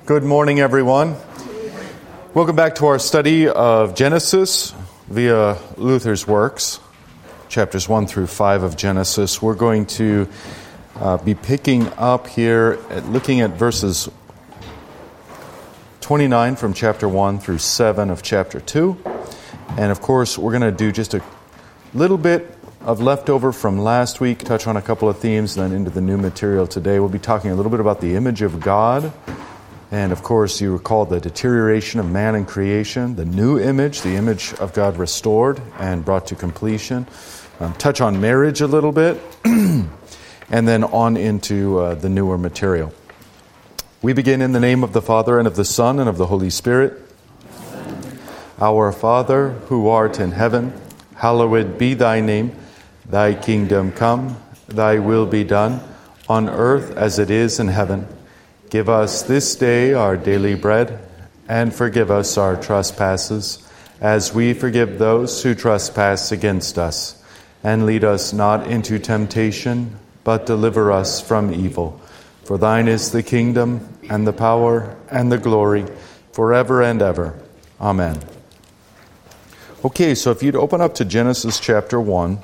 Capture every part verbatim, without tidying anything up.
Good morning, everyone. Welcome back to our study of Genesis via Luther's works, chapters one through five of Genesis. We're going to uh, be picking up here, at looking at verses twenty-nine from chapter one through seven of chapter two. And of course, we're going to do just a little bit of leftover from last week, touch on a couple of themes, and then into the new material today. We'll be talking a little bit about the image of God. And of course, you recall the deterioration of man in creation, the new image, the image of God restored and brought to completion. Um, touch on marriage a little bit, and then on into uh, the newer material. We begin in the name of the Father, and of the Son, and of the Holy Spirit. Amen. Our Father, who art in heaven, hallowed be thy name. Thy kingdom come, thy will be done, on earth as it is in heaven. Give us this day our daily bread, and forgive us our trespasses, as we forgive those who trespass against us. And lead us not into temptation, but deliver us from evil. For thine is the kingdom, and the power, and the glory, forever and ever. Amen. Okay, so if you'd open up to Genesis chapter one.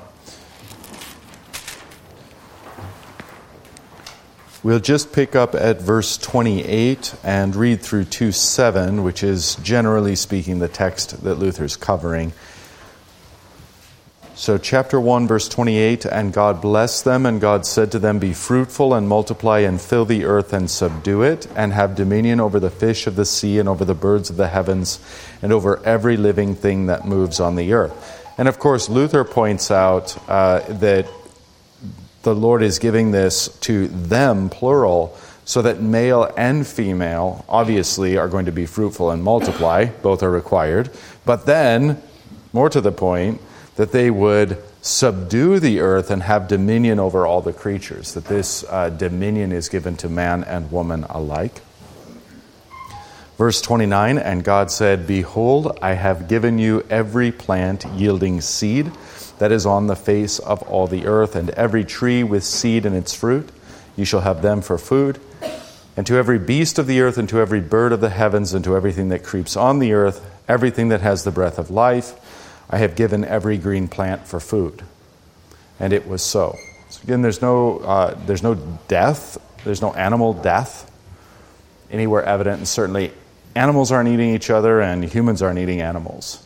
We'll just pick up at verse twenty-eight and read through two seven, which is, generally speaking, the text that Luther's covering. So chapter one, verse twenty-eight, "And God blessed them, and God said to them, Be fruitful and multiply and fill the earth and subdue it, and have dominion over the fish of the sea and over the birds of the heavens and over every living thing that moves on the earth." And of course, Luther points out uh, that the Lord is giving this to them, plural, so that male and female obviously are going to be fruitful and multiply. Both are required. But then, more to the point, that they would subdue the earth and have dominion over all the creatures. That this uh, dominion is given to man and woman alike. Verse twenty-nine, "And God said, Behold, I have given you every plant yielding seed that is on the face of all the earth, and every tree with seed in its fruit. You shall have them for food. And to every beast of the earth, and to every bird of the heavens, and to everything that creeps on the earth, everything that has the breath of life, I have given every green plant for food." And it was so. So again, there's no uh, there's no death, there's no animal death anywhere evident, and certainly animals aren't eating each other, and humans aren't eating animals.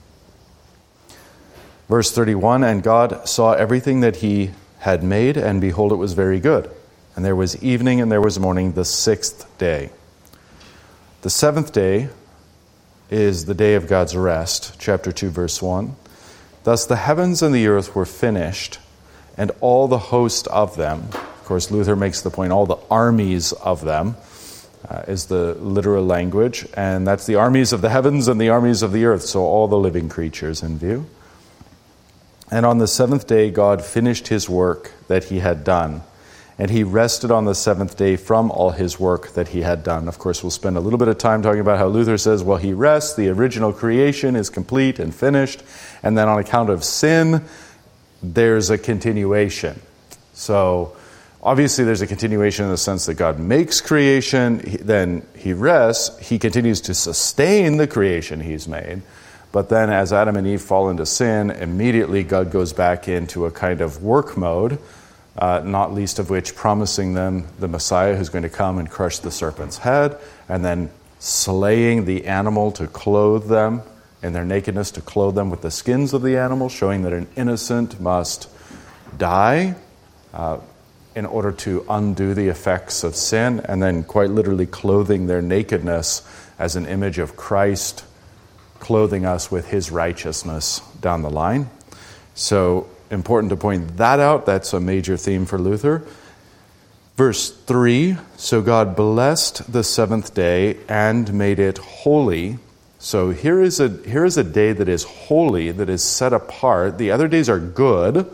Verse thirty-one, "And God saw everything that he had made, and behold, it was very good. And there was evening, and there was morning, the sixth day." The seventh day is the day of God's rest, chapter two, verse one. "Thus the heavens and the earth were finished, and all the host of them." Of course, Luther makes the point, all the armies of them uh, is the literal language. And that's the armies of the heavens and the armies of the earth, so all the living creatures in view. "And on the seventh day God finished his work that he had done, and he rested on the seventh day from all his work that he had done." Of course, we'll spend a little bit of time talking about how Luther says, well, he rests, the original creation is complete and finished, and then on account of sin, there's a continuation. So, obviously there's a continuation in the sense that God makes creation, then he rests, he continues to sustain the creation he's made. But then as Adam and Eve fall into sin, immediately God goes back into a kind of work mode, uh, not least of which promising them the Messiah who's going to come and crush the serpent's head, and then slaying the animal to clothe them in their nakedness, to clothe them with the skins of the animal, showing that an innocent must die uh, in order to undo the effects of sin, and then quite literally clothing their nakedness as an image of Christ, clothing us with his righteousness down the line. So, important to point that out. That's a major theme for Luther. Verse three, "So God blessed the seventh day and made it holy." So here is a here is a day that is holy, that is set apart. The other days are good,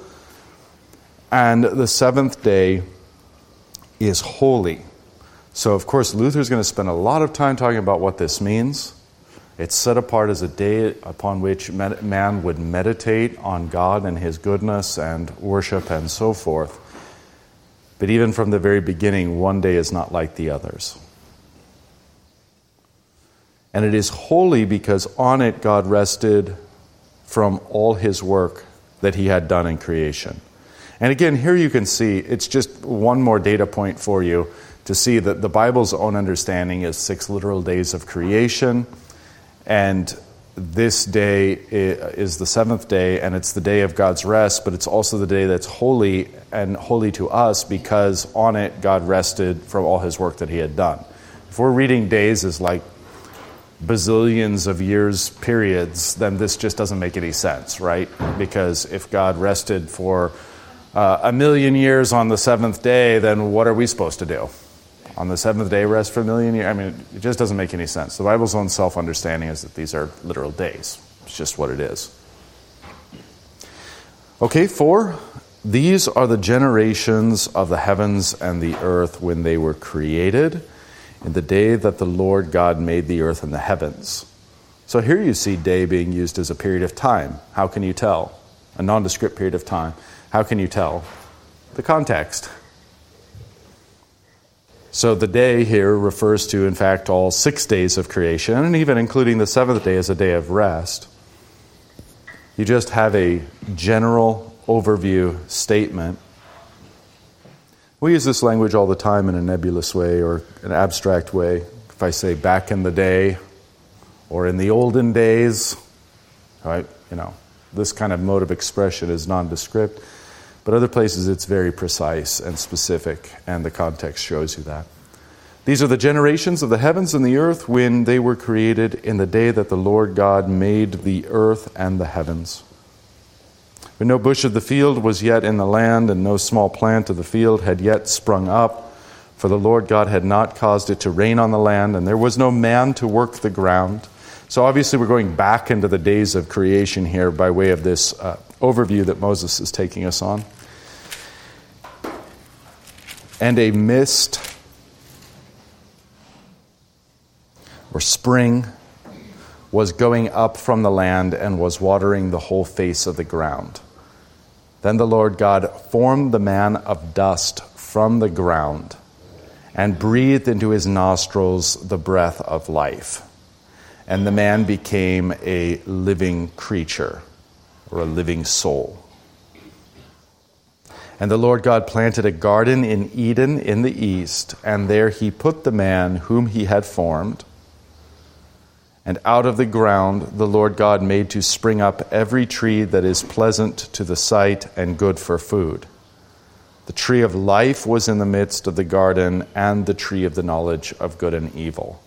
and the seventh day is holy. So, of course, Luther's going to spend a lot of time talking about what this means. It's set apart as a day upon which man would meditate on God and his goodness and worship and so forth. But even from the very beginning, one day is not like the others. And it is holy because on it God rested from all his work that he had done in creation. And again, here you can see, it's just one more data point for you to see that the Bible's own understanding is six literal days of creation, and this day is the seventh day, and it's the day of God's rest, but it's also the day that's holy and holy to us because on it God rested from all his work that he had done. If we're reading days as like bazillions of years periods, then this just doesn't make any sense, right? Because if God rested for uh, a million years on the seventh day, then what are we supposed to do? On the seventh day, rest for a million years? I mean, it just doesn't make any sense. The Bible's own self-understanding is that these are literal days. It's just what it is. Okay, four. These are the generations of the heavens and the earth when they were created, in the day that the Lord God made the earth and the heavens. So here you see day being used as a period of time. How can you tell? A nondescript period of time. How can you tell? The context. So the day here refers to, in fact, all six days of creation, and even including the seventh day as a day of rest. You just have a general overview statement. We use this language all the time in a nebulous way or an abstract way. If I say back in the day or in the olden days, right? You know, this kind of mode of expression is nondescript. But other places it's very precise and specific, and the context shows you that. These are the generations of the heavens and the earth when they were created in the day that the Lord God made the earth and the heavens. When no bush of the field was yet in the land, and no small plant of the field had yet sprung up, for the Lord God had not caused it to rain on the land, and there was no man to work the ground. So obviously we're going back into the days of creation here by way of this uh, overview that Moses is taking us on. And a mist or spring was going up from the land and was watering the whole face of the ground. Then the Lord God formed the man of dust from the ground and breathed into his nostrils the breath of life. And the man became a living creature, or a living soul. And the Lord God planted a garden in Eden in the east, and there he put the man whom he had formed. And out of the ground the Lord God made to spring up every tree that is pleasant to the sight and good for food. The tree of life was in the midst of the garden, and the tree of the knowledge of good and evil.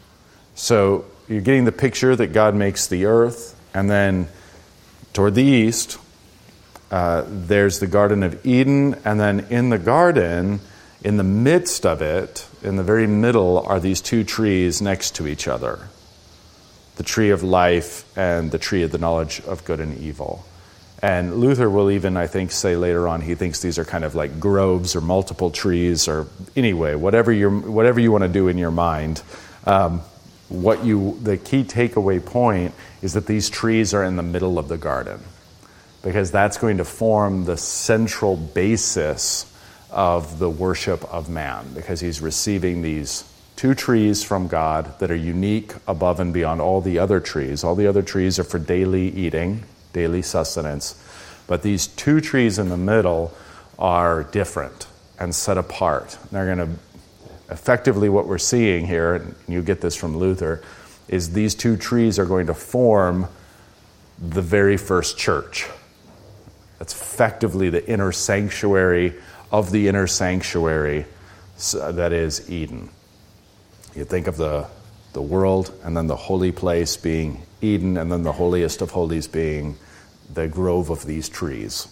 So you're getting the picture that God makes the earth, and then toward the east, uh, there's the Garden of Eden, and then in the garden, in the midst of it, in the very middle, are these two trees next to each other. The tree of life and the tree of the knowledge of good and evil. And Luther will even, I think, say later on, he thinks these are kind of like groves or multiple trees, or anyway, whatever you whatever you want to do in your mind. Um, what you the key takeaway point is that these trees are in the middle of the garden, because that's going to form the central basis of the worship of man, because he's receiving these two trees from God that are unique above and beyond all the other trees. All the other trees are for daily eating, daily sustenance. But these two trees in the middle are different and set apart. They're going to, effectively what we're seeing here, and you get this from Luther, is these two trees are going to form the very first church. That's effectively the inner sanctuary of the inner sanctuary, so that is Eden. You think of the, the world, and then the holy place being Eden, and then the holiest of holies being the grove of these trees.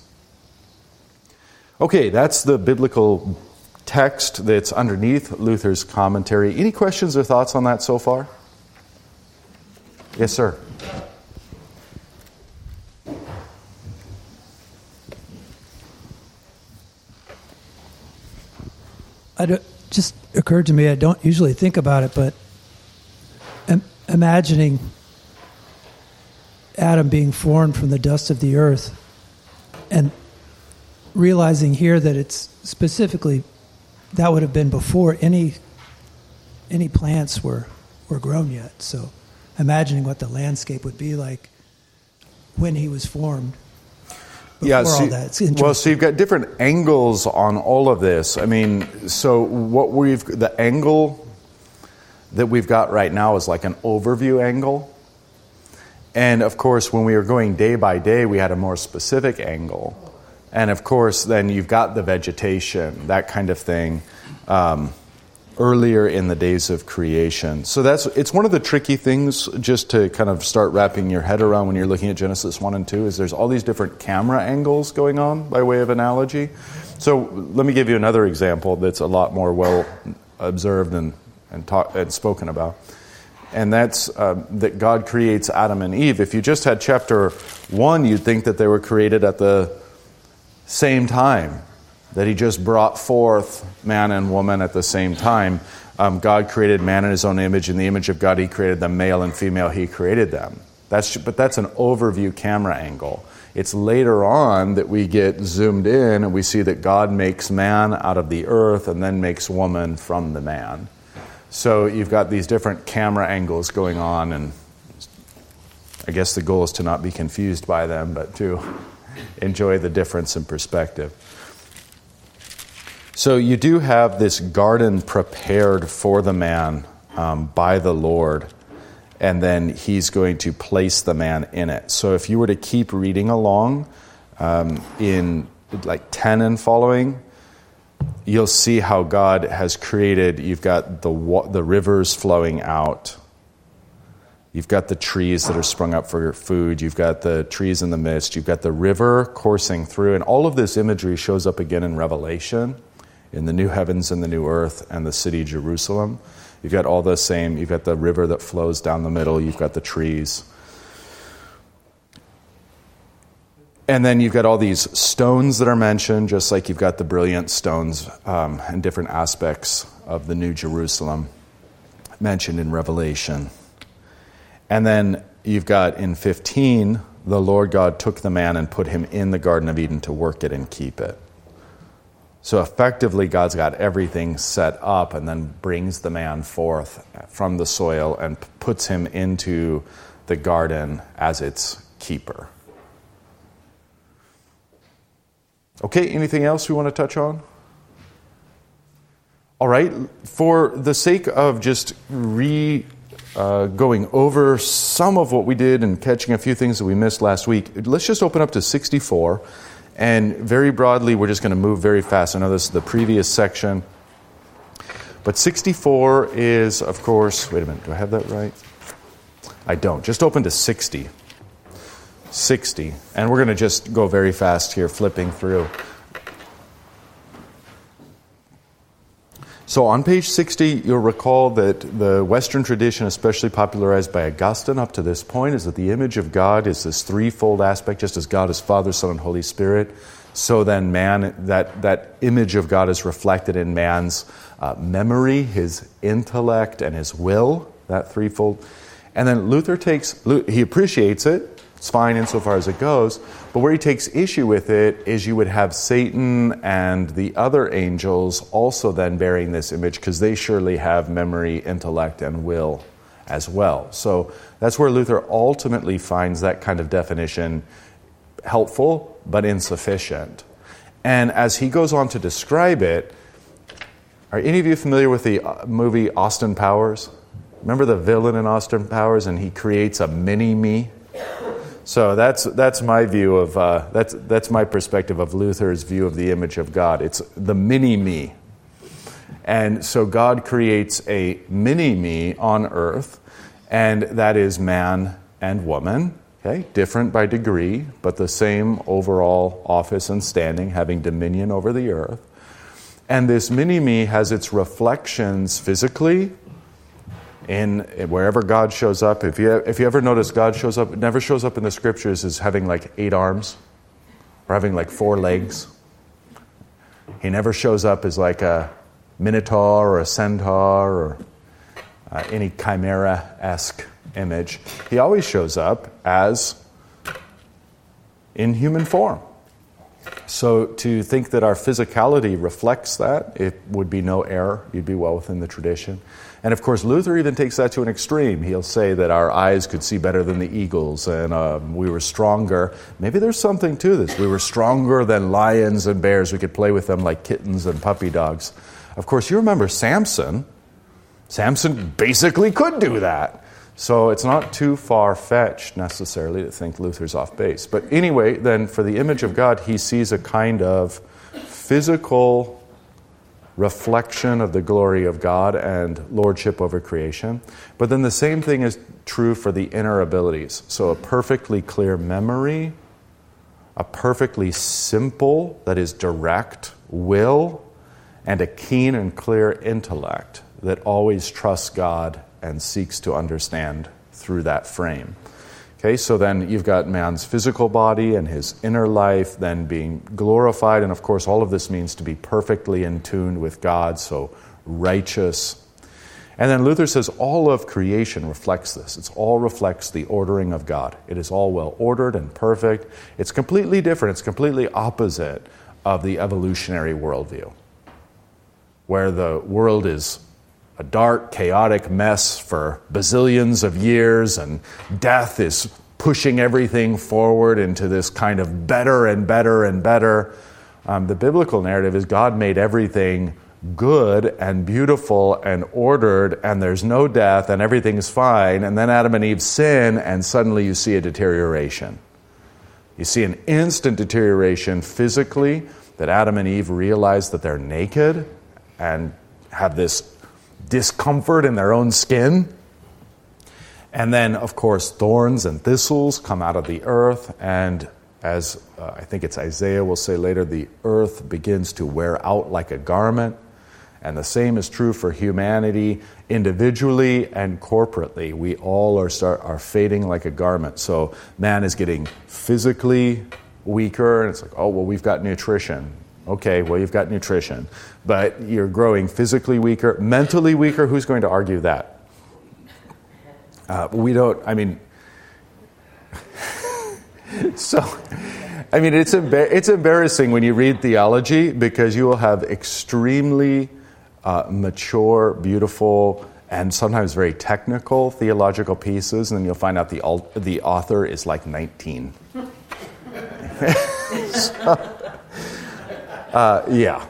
Okay, that's the biblical text that's underneath Luther's commentary. Any questions or thoughts on that so far? Yes, sir. I don't, just occurred to me, I don't usually think about it, but im- imagining Adam being formed from the dust of the earth and realizing here that it's specifically, that would have been before any any plants were, were grown yet. So imagining what the landscape would be like when he was formed. Yeah, so, all that. It's interesting. Well, so you've got different angles on all of this. I mean, so what we've, the angle that we've got right now is like an overview angle. And of course, when we were going day by day, we had a more specific angle. And of course, then you've got the vegetation, that kind of thing, um, earlier in the days of creation. So that's it's one of the tricky things just to kind of start wrapping your head around when you're looking at Genesis one and two is there's all these different camera angles going on by way of analogy. So let me give you another example that's a lot more well observed and and, talk, and spoken about. And that's uh, that God creates Adam and Eve. If you just had chapter one, you'd think that they were created at the same time, that he just brought forth man and woman at the same time. Um, God created man in his own image. In the image of God, he created them, male and female, he created them. That's, but that's an overview camera angle. It's later on that we get zoomed in and we see that God makes man out of the earth and then makes woman from the man. So you've got these different camera angles going on, and I guess the goal is to not be confused by them, but to enjoy the difference in perspective. So you do have this garden prepared for the man um, by the Lord, and then he's going to place the man in it. So if you were to keep reading along um, in like ten and following, you'll see how God has created, you've got the the rivers flowing out. You've got the trees that are sprung up for food. You've got the trees in the midst. You've got the river coursing through. And all of this imagery shows up again in Revelation, in the new heavens and the new earth and the city Jerusalem. You've got all the same. You've got the river that flows down the middle. You've got the trees. And then you've got all these stones that are mentioned, just like you've got the brilliant stones um, and different aspects of the New Jerusalem mentioned in Revelation. And then you've got in fifteen, the Lord God took the man and put him in the Garden of Eden to work it and keep it. So effectively, God's got everything set up and then brings the man forth from the soil and puts him into the garden as its keeper. Okay, anything else we want to touch on? All right, for the sake of just re uh, going over some of what we did and catching a few things that we missed last week, let's just open up to sixty-four. And very broadly, we're just going to move very fast. I know this is the previous section. But sixty-four is, of course, wait a minute, do I have that right? I don't. Just open to sixty. sixty. And we're going to just go very fast here, flipping through. So on page sixty, you'll recall that the Western tradition, especially popularized by Augustine up to this point, is that the image of God is this threefold aspect, just as God is Father, Son, and Holy Spirit. So then man, that, that image of God is reflected in man's uh, memory, his intellect, and his will, that threefold. And then Luther takes, he appreciates it. It's fine insofar as it goes. But where he takes issue with it is you would have Satan and the other angels also then bearing this image because they surely have memory, intellect, and will as well. So that's where Luther ultimately finds that kind of definition helpful but insufficient. And as he goes on to describe it, are any of you familiar with the movie Austin Powers? Remember the villain in Austin Powers, and he creates a mini-me? So that's that's my view of uh, that's that's my perspective of Luther's view of the image of God. It's the mini-me, and so God creates a mini-me on earth, and that is man and woman. Okay, different by degree, but the same overall office and standing, having dominion over the earth. And this mini-me has its reflections physically. In wherever God shows up, if you if you ever notice God shows up, it never shows up in the scriptures as having like eight arms or having like four legs. He never shows up as like a minotaur or a centaur or uh, any chimera-esque image. He always shows up as in human form. So to think that our physicality reflects that, it would be no error. You'd be well within the tradition. And of course, Luther even takes that to an extreme. He'll say that our eyes could see better than the eagles, and um, we were stronger. Maybe there's something to this. We were stronger than lions and bears. We could play with them like kittens and puppy dogs. Of course, you remember Samson. Samson basically could do that. So it's not too far-fetched necessarily to think Luther's off base. But anyway, then for the image of God, he sees a kind of physical reflection of the glory of God and lordship over creation. But then the same thing is true for the inner abilities. So a perfectly clear memory, a perfectly simple, that is direct, will, and a keen and clear intellect that always trusts God and seeks to understand through that frame. Okay, so then you've got man's physical body and his inner life then being glorified, and of course all of this means to be perfectly in tune with God, so righteous. And then Luther says all of creation reflects this. It all reflects the ordering of God. It is all well ordered and perfect. It's completely different. It's completely opposite of the evolutionary worldview, where the world is a dark, chaotic mess for bazillions of years, and death is pushing everything forward into this kind of better and better and better. Um, the biblical narrative is God made everything good and beautiful and ordered, and there's no death, and everything's fine. And then Adam and Eve sin, and suddenly you see a deterioration. You see an instant deterioration physically, that Adam and Eve realize that they're naked and have this discomfort in their own skin. And then, of course, thorns and thistles come out of the earth, and as uh, I think it's Isaiah will say later, the earth begins to wear out like a garment. And the same is true for humanity individually and corporately. We all are start are fading like a garment. So man is getting physically weaker, and it's like, oh, well, we've got nutrition. Okay, well, you've got nutrition, but you're growing physically weaker, mentally weaker. Who's going to argue that? Uh, we don't, I mean, so, I mean, it's, embar- it's embarrassing when you read theology, because you will have extremely uh, mature, beautiful, and sometimes very technical theological pieces, and then you'll find out the, al- the author is like nineteen. so, Uh, yeah.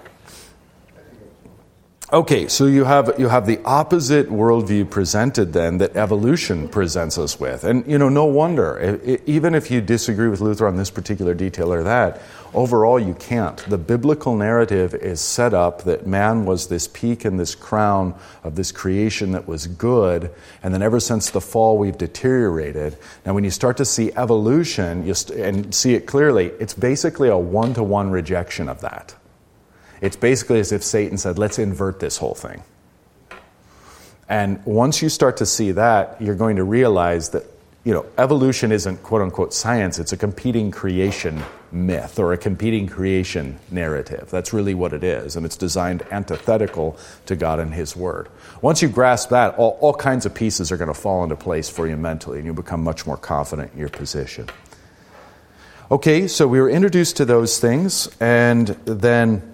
Okay, so you have you have the opposite worldview presented then that evolution presents us with. And, you know, no wonder. It, it, even if you disagree with Luther on this particular detail or that, overall you can't. The biblical narrative is set up that man was this peak and this crown of this creation that was good, and then ever since the fall we've deteriorated. Now when you start to see evolution you st- and see it clearly, it's basically a one-to-one rejection of that. It's basically as if Satan said, let's invert this whole thing. And once you start to see that, you're going to realize that, you know, evolution isn't quote-unquote science. It's a competing creation myth or a competing creation narrative. That's really what it is. And it's designed antithetical to God and His Word. Once you grasp that, all, all kinds of pieces are going to fall into place for you mentally, and you become much more confident in your position. Okay, so we were introduced to those things, and then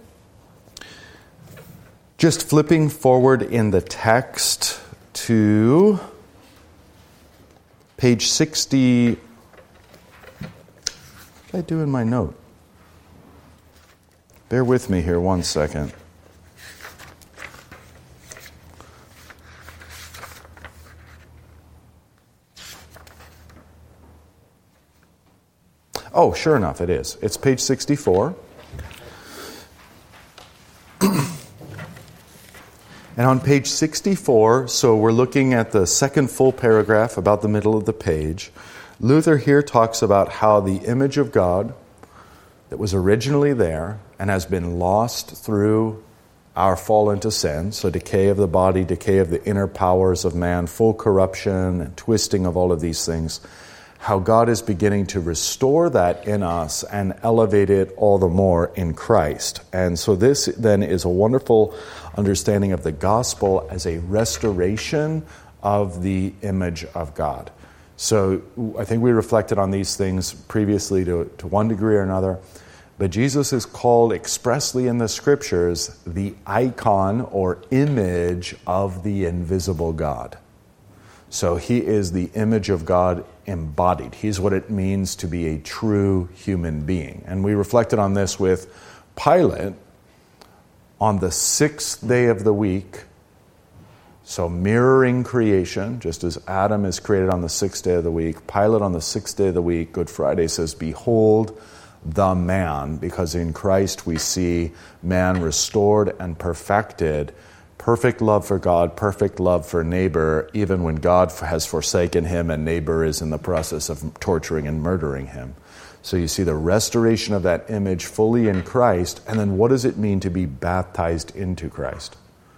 just flipping forward in the text to page sixty. What did I do in my note? Bear with me here one second. Oh, sure enough, it is. It's page sixty-four. And on page sixty-four, so we're looking at the second full paragraph, about the middle of the page, Luther here talks about how the image of God that was originally there and has been lost through our fall into sin, so decay of the body, decay of the inner powers of man, full corruption and twisting of all of these things, how God is beginning to restore that in us and elevate it all the more in Christ. And so this then is a wonderful understanding of the gospel as a restoration of the image of God. So I think we reflected on these things previously to, to one degree or another. But Jesus is called expressly in the Scriptures the icon or image of the invisible God. So he is the image of God embodied. He's what it means to be a true human being. And we reflected on this with Pilate on the sixth day of the week. So mirroring creation, just as Adam is created on the sixth day of the week, Pilate on the sixth day of the week, Good Friday says, "Behold the man," because in Christ we see man restored and perfected, perfect love for God, perfect love for neighbor, even when God has forsaken him and neighbor is in the process of torturing and murdering him. So you see the restoration of that image fully in Christ, and then what does it mean to be baptized into Christ?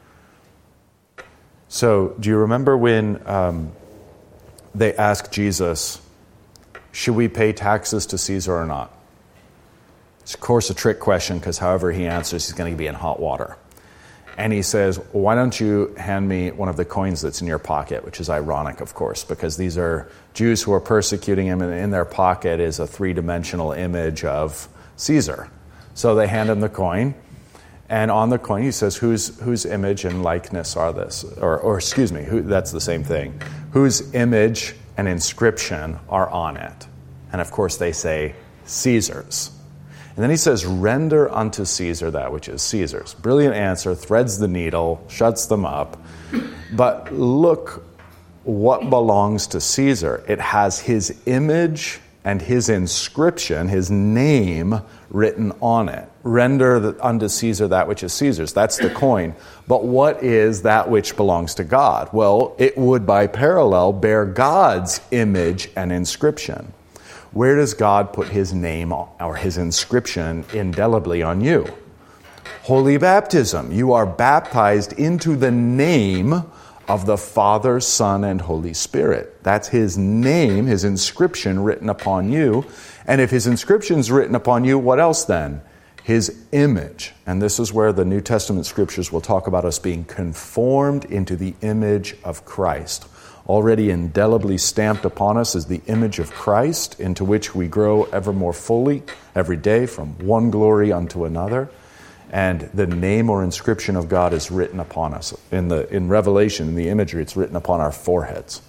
So do you remember when um, they asked Jesus, should we pay taxes to Caesar or not? It's, of course, a trick question, because however he answers, he's going to be in hot water. And he says, why don't you hand me one of the coins that's in your pocket, which is ironic, of course, because these are Jews who are persecuting him, and in their pocket is a three-dimensional image of Caesar. So they hand him the coin, and on the coin he says, whose whose image and likeness are this? Or, or excuse me, who, that's the same thing. Whose image and inscription are on it? And of course they say, Caesar's. And then he says, render unto Caesar that which is Caesar's. Brilliant answer, threads the needle, shuts them up. But look what belongs to Caesar. It has his image and his inscription, his name written on it. Render unto Caesar that which is Caesar's. That's the coin. But what is that which belongs to God? Well, it would by parallel bear God's image and inscription. Where does God put his name or his inscription indelibly on you? Holy baptism. You are baptized into the name of the Father, Son, and Holy Spirit. That's his name, his inscription written upon you. And if his inscription is written upon you, what else then? His image. And this is where the New Testament scriptures will talk about us being conformed into the image of Christ. Already indelibly stamped upon us is the image of Christ, into which we grow ever more fully every day from one glory unto another. And the name or inscription of God is written upon us. In the in Revelation, in the imagery, it's written upon our foreheads.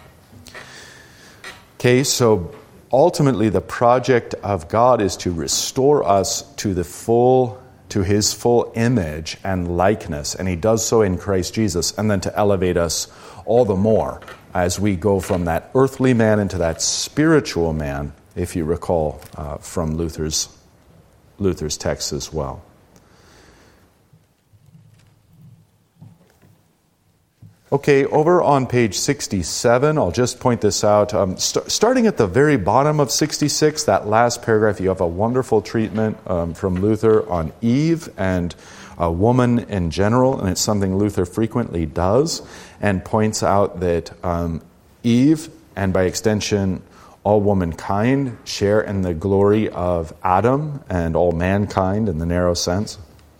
Okay, so ultimately the project of God is to restore us to the full, to his full image and likeness. And he does so in Christ Jesus, and then to elevate us all the more as we go from that earthly man into that spiritual man, if you recall uh, from Luther's Luther's text as well. Okay, over on page sixty-seven, I'll just point this out. Um, st- starting at the very bottom of sixty-six, that last paragraph, you have a wonderful treatment um, from Luther on Eve and a woman in general, and it's something Luther frequently does, and points out that um, Eve, and by extension all womankind, share in the glory of Adam and all mankind in the narrow sense,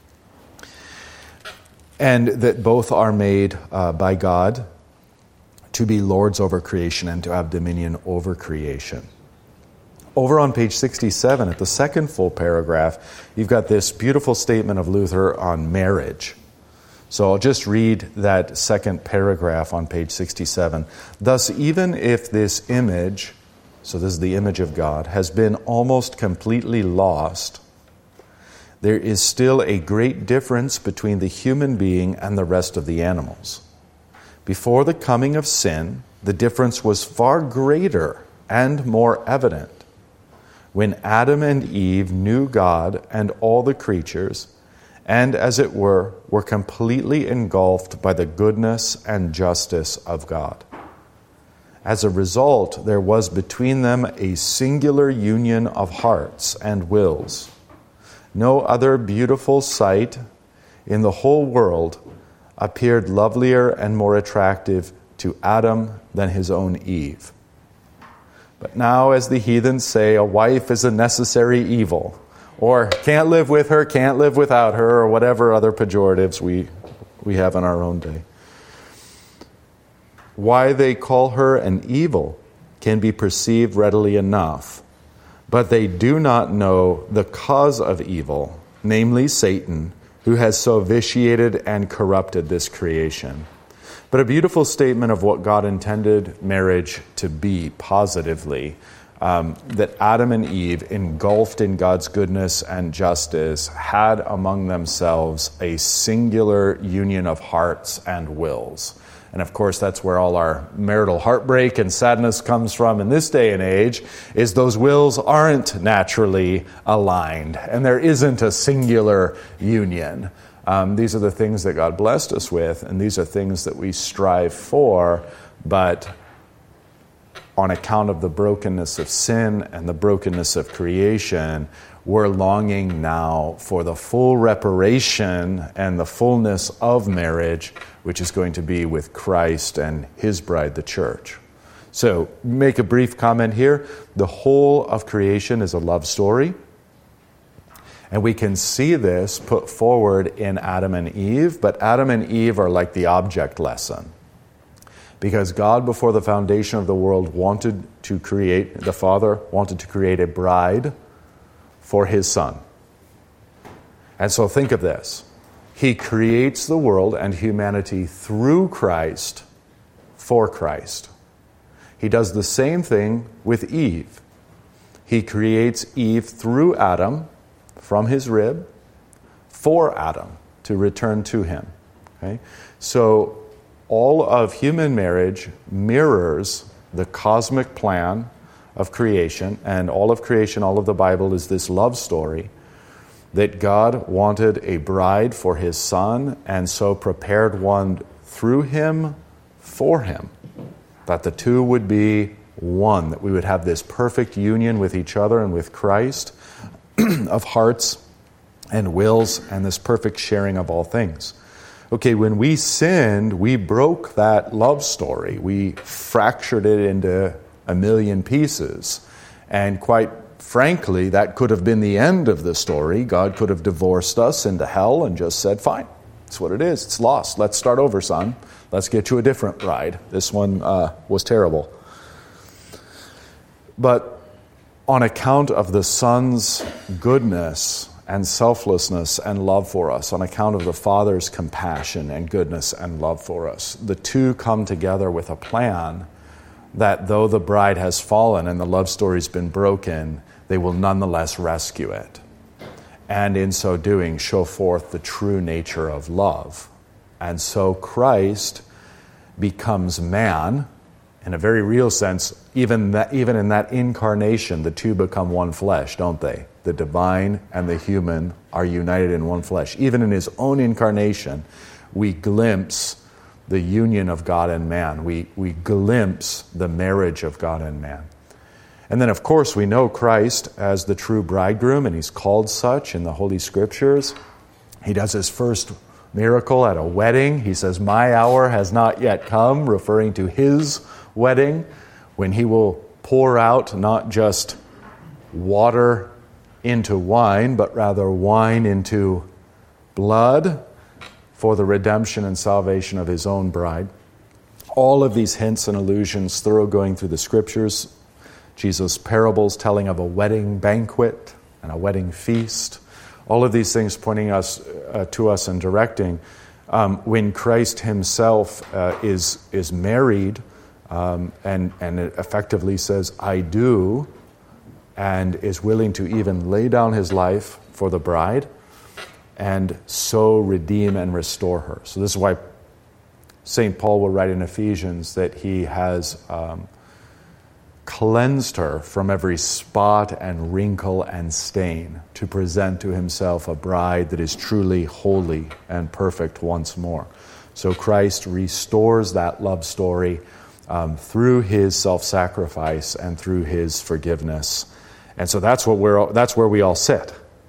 and that both are made uh, by God to be lords over creation and to have dominion over creation. Over on page sixty-seven, at the second full paragraph, you've got this beautiful statement of Luther on marriage. So I'll just read that second paragraph on page sixty-seven. Thus, even if this image, so this is the image of God, has been almost completely lost, there is still a great difference between the human being and the rest of the animals. Before the coming of sin, the difference was far greater and more evident. When Adam and Eve knew God and all the creatures, and as it were, were completely engulfed by the goodness and justice of God. As a result, there was between them a singular union of hearts and wills. No other beautiful sight in the whole world appeared lovelier and more attractive to Adam than his own Eve. But now, as the heathens say, a wife is a necessary evil, or can't live with her, can't live without her, or whatever other pejoratives we, we have in our own day. Why they call her an evil can be perceived readily enough. But they do not know the cause of evil, namely Satan, who has so vitiated and corrupted this creation. But a beautiful statement of what God intended marriage to be positively, um, that Adam and Eve, engulfed in God's goodness and justice, had among themselves a singular union of hearts and wills. And of course, that's where all our marital heartbreak and sadness comes from in this day and age, is those wills aren't naturally aligned, and there isn't a singular union. Um, these are the things that God blessed us with, and these are things that we strive for, but on account of the brokenness of sin and the brokenness of creation, we're longing now for the full reparation and the fullness of marriage, which is going to be with Christ and his bride, the church. So, make a brief comment here. The whole of creation is a love story. And we can see this put forward in Adam and Eve, but Adam and Eve are like the object lesson. Because God, before the foundation of the world, wanted to create, the Father wanted to create a bride for his Son. And so think of this. He creates the world and humanity through Christ, for Christ. He does the same thing with Eve. He creates Eve through Adam, from his rib, for Adam, to return to him. Okay? So all of human marriage mirrors the cosmic plan of creation, and all of creation, all of the Bible is this love story that God wanted a bride for his Son, and so prepared one through him for him, that the two would be one, that we would have this perfect union with each other and with Christ of hearts and wills, and this perfect sharing of all things. Okay, when we sinned, we broke that love story. We fractured it into a million pieces. And quite frankly, that could have been the end of the story. God could have divorced us into hell and just said, fine, it's what it is. It's lost. Let's start over, son. Let's get you a different bride. This one uh, was terrible. But on account of the Son's goodness and selflessness and love for us, on account of the Father's compassion and goodness and love for us, the two come together with a plan that though the bride has fallen and the love story's been broken, they will nonetheless rescue it. And in so doing, show forth the true nature of love. And so Christ becomes man. In a very real sense, even that, even in that incarnation, the two become one flesh, don't they? The divine and the human are united in one flesh. Even in his own incarnation, we glimpse the union of God and man. We, we glimpse the marriage of God and man. And then, of course, we know Christ as the true bridegroom, and he's called such in the Holy Scriptures. He does his first miracle at a wedding. He says, "My hour has not yet come," referring to his wedding, when he will pour out not just water into wine, but rather wine into blood for the redemption and salvation of his own bride. All of these hints and allusions thoroughgoing through the Scriptures, Jesus' parables telling of a wedding banquet and a wedding feast, all of these things pointing us uh, to us and directing. Um, when Christ himself uh, is, is married, Um, and, and it effectively says, "I do," and is willing to even lay down his life for the bride, and so redeem and restore her. So this is why Saint Paul will write in Ephesians that he has um, cleansed her from every spot and wrinkle and stain, to present to himself a bride that is truly holy and perfect once more. So Christ restores that love story Um, through his self-sacrifice and through his forgiveness. And so that's what we're that's where we all sit.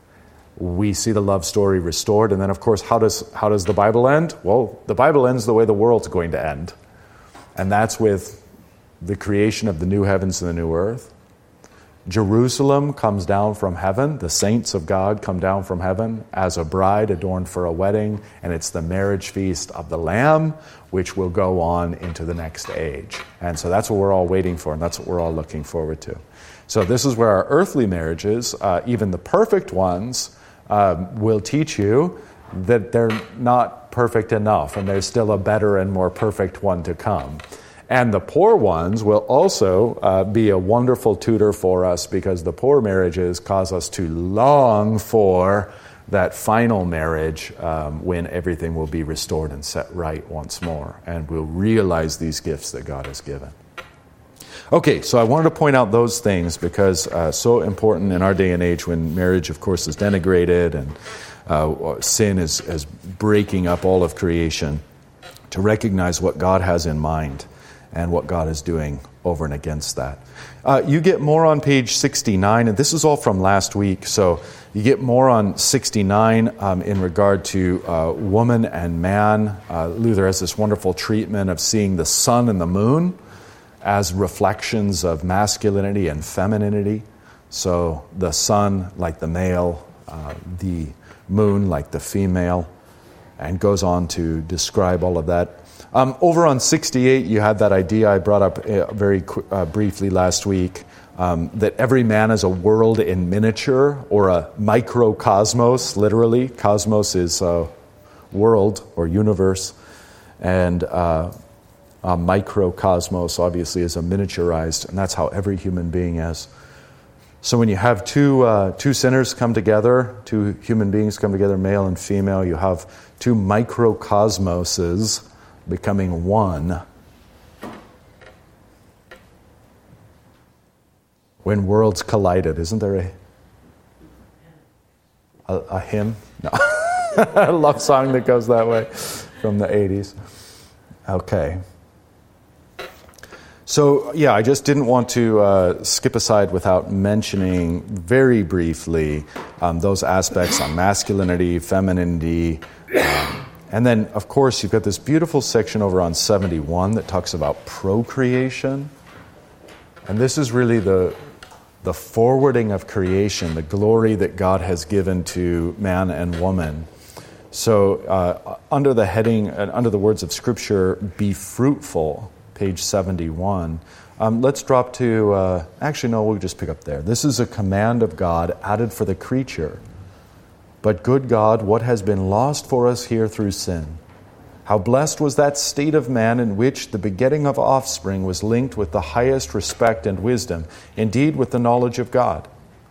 We see the love story restored, and then of course how does how does the Bible end? Well, the Bible ends the way the world's going to end. And that's with the creation of the new heavens and the new earth, Jerusalem comes down from heaven. The saints of God come down from heaven as a bride adorned for a wedding. And it's the marriage feast of the Lamb, which will go on into the next age. And so that's what we're all waiting for, and that's what we're all looking forward to. So this is where our earthly marriages, uh, even the perfect ones, uh, will teach you that they're not perfect enough, and there's still a better and more perfect one to come. And the poor ones will also uh, be a wonderful tutor for us, because the poor marriages cause us to long for that final marriage um, when everything will be restored and set right once more, and we'll realize these gifts that God has given. Okay, so I wanted to point out those things because uh, so important in our day and age when marriage, of course, is denigrated and uh, sin is, is breaking up all of creation, to recognize what God has in mind and what God is doing over and against that. Uh, you get more on page sixty-nine, and this is all from last week, so you get more on sixty-nine um, in regard to uh, woman and man. Uh, Luther has this wonderful treatment of seeing the sun and the moon as reflections of masculinity and femininity. So the sun like the male, uh, the moon like the female, and goes on to describe all of that. Um, over on sixty-eight, you had that idea I brought up uh, very qu- uh, briefly last week, um, that every man is a world in miniature, or a microcosmos, literally. Cosmos is a world or universe, and uh, a microcosmos obviously is a miniaturized, and that's how every human being is. So when you have two uh, two sinners come together, two human beings come together, male and female, you have two microcosmoses becoming one. When worlds collided, isn't there a a, a hymn? No, a love song that goes that way from the eighties. Okay. So, yeah, I just didn't want to uh, skip aside without mentioning very briefly um, those aspects on masculinity, femininity, um, and then, of course, you've got this beautiful section over on seventy-one that talks about procreation. And this is really the, the forwarding of creation, the glory that God has given to man and woman. So, uh, under the heading, uh, under the words of Scripture, be fruitful, page seventy-one. Um, let's drop to, uh, actually, no, we'll just pick up there. This is a command of God added for the creature. But good God, what has been lost for us here through sin? How blessed was that state of man in which the begetting of offspring was linked with the highest respect and wisdom, indeed with the knowledge of God.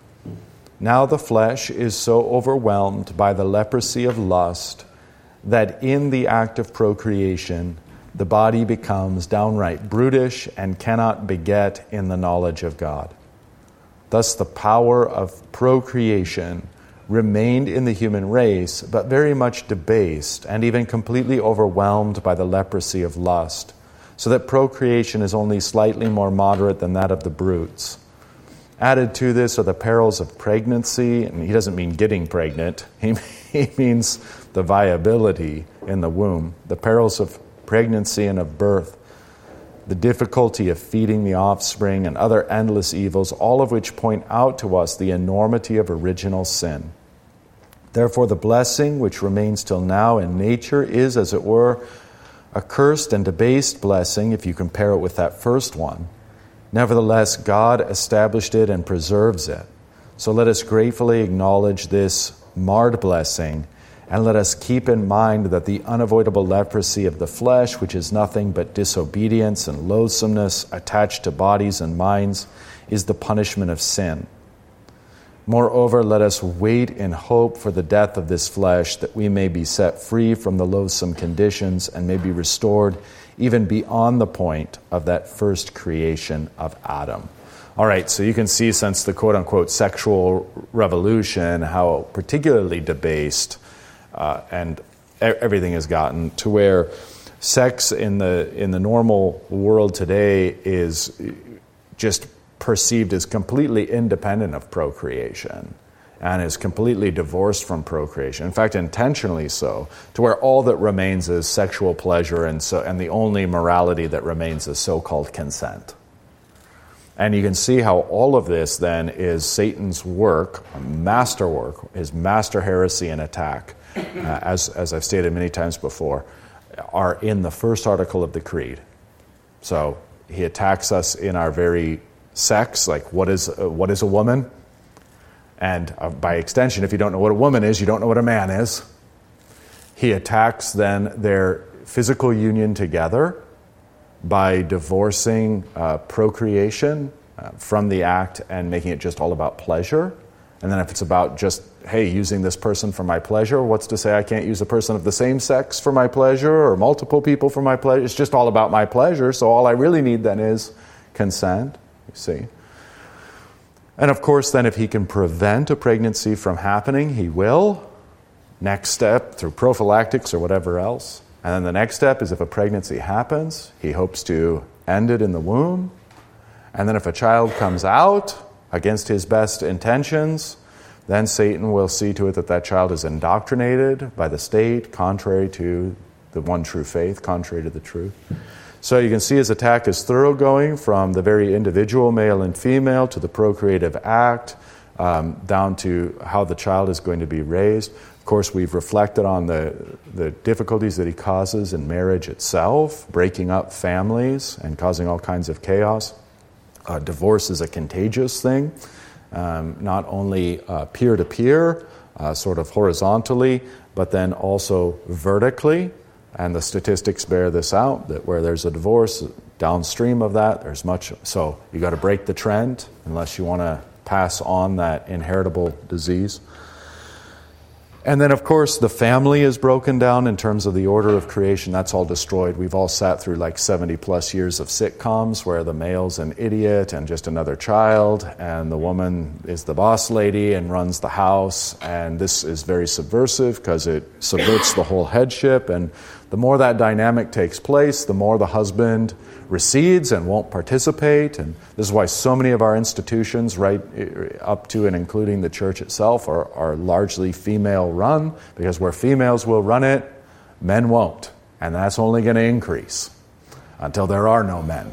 Now the flesh is so overwhelmed by the leprosy of lust that in the act of procreation the body becomes downright brutish and cannot beget in the knowledge of God. Thus the power of procreation remained in the human race, but very much debased and even completely overwhelmed by the leprosy of lust, so that procreation is only slightly more moderate than that of the brutes. Added to this are the perils of pregnancy, and he doesn't mean getting pregnant, he, he means the viability in the womb, the perils of pregnancy and of birth, the difficulty of feeding the offspring, and other endless evils, all of which point out to us the enormity of original sin. Therefore, the blessing which remains till now in nature is, as it were, a cursed and debased blessing if you compare it with that first one. Nevertheless, God established it and preserves it. So let us gratefully acknowledge this marred blessing, and let us keep in mind that the unavoidable leprosy of the flesh, which is nothing but disobedience and loathsomeness attached to bodies and minds, is the punishment of sin. Moreover, let us wait in hope for the death of this flesh, that we may be set free from the loathsome conditions and may be restored even beyond the point of that first creation of Adam. All right, so you can see, since the quote-unquote sexual revolution, how particularly debased Uh, and everything has gotten to where sex in the in the normal world today is just perceived as completely independent of procreation and is completely divorced from procreation. In fact, intentionally so, to where all that remains is sexual pleasure, and so and the only morality that remains is so-called consent. And you can see how all of this then is Satan's work, a masterwork, his master heresy and attack, uh, as, as I've stated many times before, are in the first article of the Creed. So he attacks us in our very sex, like what is, uh, what is a woman? And uh, by extension, if you don't know what a woman is, you don't know what a man is. He attacks then their physical union together by divorcing uh, procreation uh, from the act and making it just all about pleasure. And then if it's about just, hey, using this person for my pleasure, what's to say I can't use a person of the same sex for my pleasure or multiple people for my pleasure? It's just all about my pleasure, so all I really need then is consent, you see. And of course then if he can prevent a pregnancy from happening, he will. Next step, through prophylactics or whatever else. And then the next step is if a pregnancy happens, he hopes to end it in the womb. And then if a child comes out against his best intentions, then Satan will see to it that that child is indoctrinated by the state, contrary to the one true faith, contrary to the truth. So you can see his attack is thoroughgoing from the very individual, male and female, to the procreative act, um, down to how the child is going to be raised. Of course, we've reflected on the, the difficulties that he causes in marriage itself, breaking up families and causing all kinds of chaos. Uh, divorce is a contagious thing, um, not only uh, peer-to-peer, uh, sort of horizontally, but then also vertically. And the statistics bear this out, that where there's a divorce, downstream of that, there's much. So you got to break the trend unless you want to pass on that inheritable disease. And then, of course, the family is broken down in terms of the order of creation. That's all destroyed. We've all sat through like seventy plus years of sitcoms where the male's an idiot and just another child, and the woman is the boss lady and runs the house. And this is very subversive because it subverts the whole headship. And the more that dynamic takes place, the more the husband recedes and won't participate. And this is why so many of our institutions, right up to and including the church itself, are, are largely female run, because where females will run it, men won't. And that's only going to increase until there are no men.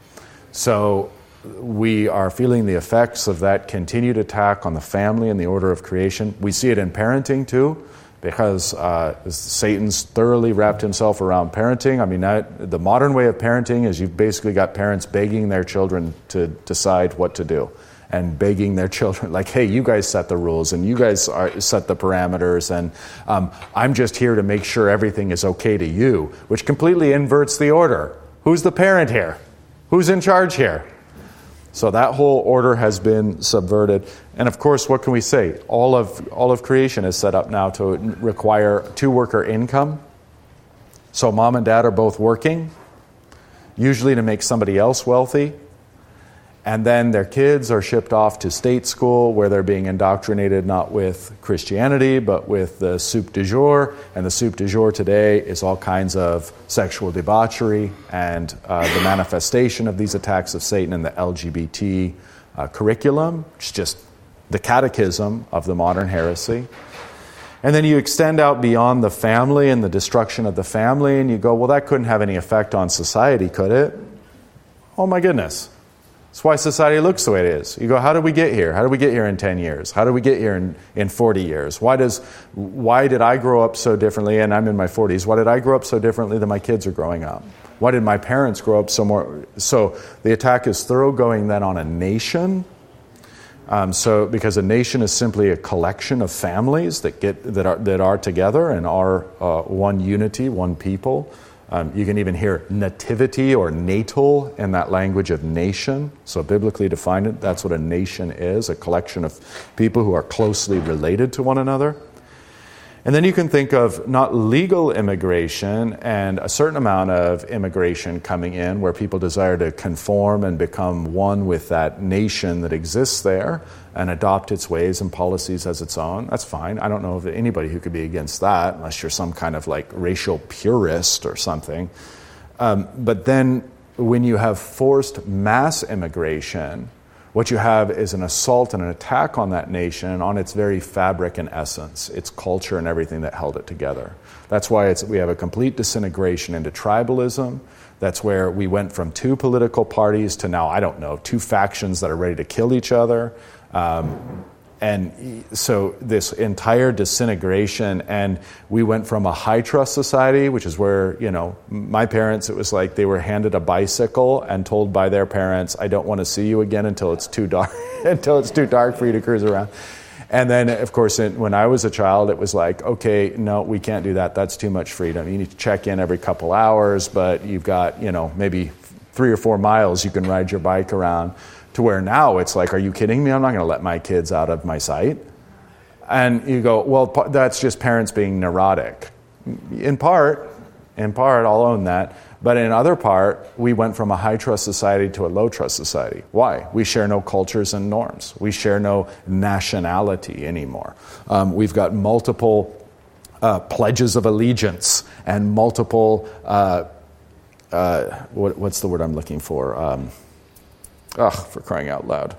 So we are feeling the effects of that continued attack on the family and the order of creation. We see it in parenting too, because uh, Satan's thoroughly wrapped himself around parenting. I mean, that, the modern way of parenting is you've basically got parents begging their children to decide what to do, and begging their children, like, hey, you guys set the rules, and you guys are, set the parameters, and um, I'm just here to make sure everything is okay to you, which completely inverts the order. Who's the parent here? Who's in charge here? So that whole order has been subverted. And of course, what can we say? All of all of creation is set up now to require two-worker income. So mom and dad are both working, usually to make somebody else wealthy. And then their kids are shipped off to state school where they're being indoctrinated not with Christianity, but with the soup du jour. And the soup du jour today is all kinds of sexual debauchery and uh, the manifestation of these attacks of Satan in the L G B T uh, curriculum, which is just the catechism of the modern heresy. And then you extend out beyond the family and the destruction of the family, and you go, well, that couldn't have any effect on society, could it? Oh my goodness. That's why society looks the way it is. You go, how did we get here? How did we get here in ten years? How did we get here in, in forty years? Why does why did I grow up so differently, and I'm in my forties? Why did I grow up so differently than my kids are growing up? Why did my parents grow up so more? So the attack is thoroughgoing then on a nation. Um, so because a nation is simply a collection of families that get that are that are together and are uh, one unity, one people. Um, you can even hear nativity or natal in that language of nation. So biblically defined, that's what a nation is, a collection of people who are closely related to one another. And then you can think of not legal immigration and a certain amount of immigration coming in where people desire to conform and become one with that nation that exists there and adopt its ways and policies as its own. That's fine. I don't know of anybody who could be against that unless you're some kind of like racial purist or something. Um, but then when you have forced mass immigration What you have is an assault and an attack on that nation, on its very fabric and essence, its culture and everything that held it together. That's why it's, we have a complete disintegration into tribalism. That's where we went from two political parties to now, I don't know, two factions that are ready to kill each other. Um, and so this entire disintegration, and we went from a high trust society, which is where, you know, my parents, it was like they were handed a bicycle and told by their parents, I don't want to see you again until it's too dark, until it's too dark for you to cruise around. And then, of course, when I was a child, it was like, okay, no, we can't do that. That's too much freedom. You need to check in every couple hours, but you've got, you know, maybe three or four miles you can ride your bike around. To where now it's like, are you kidding me? I'm not going to let my kids out of my sight. And you go, well, that's just parents being neurotic. In part, in part, I'll own that. But in other part, we went from a high-trust society to a low-trust society. Why? We share no cultures and norms. We share no nationality anymore. Um, we've got multiple uh, pledges of allegiance and multiple, uh, uh, what, what's the word I'm looking for? Um, ugh, for crying out loud.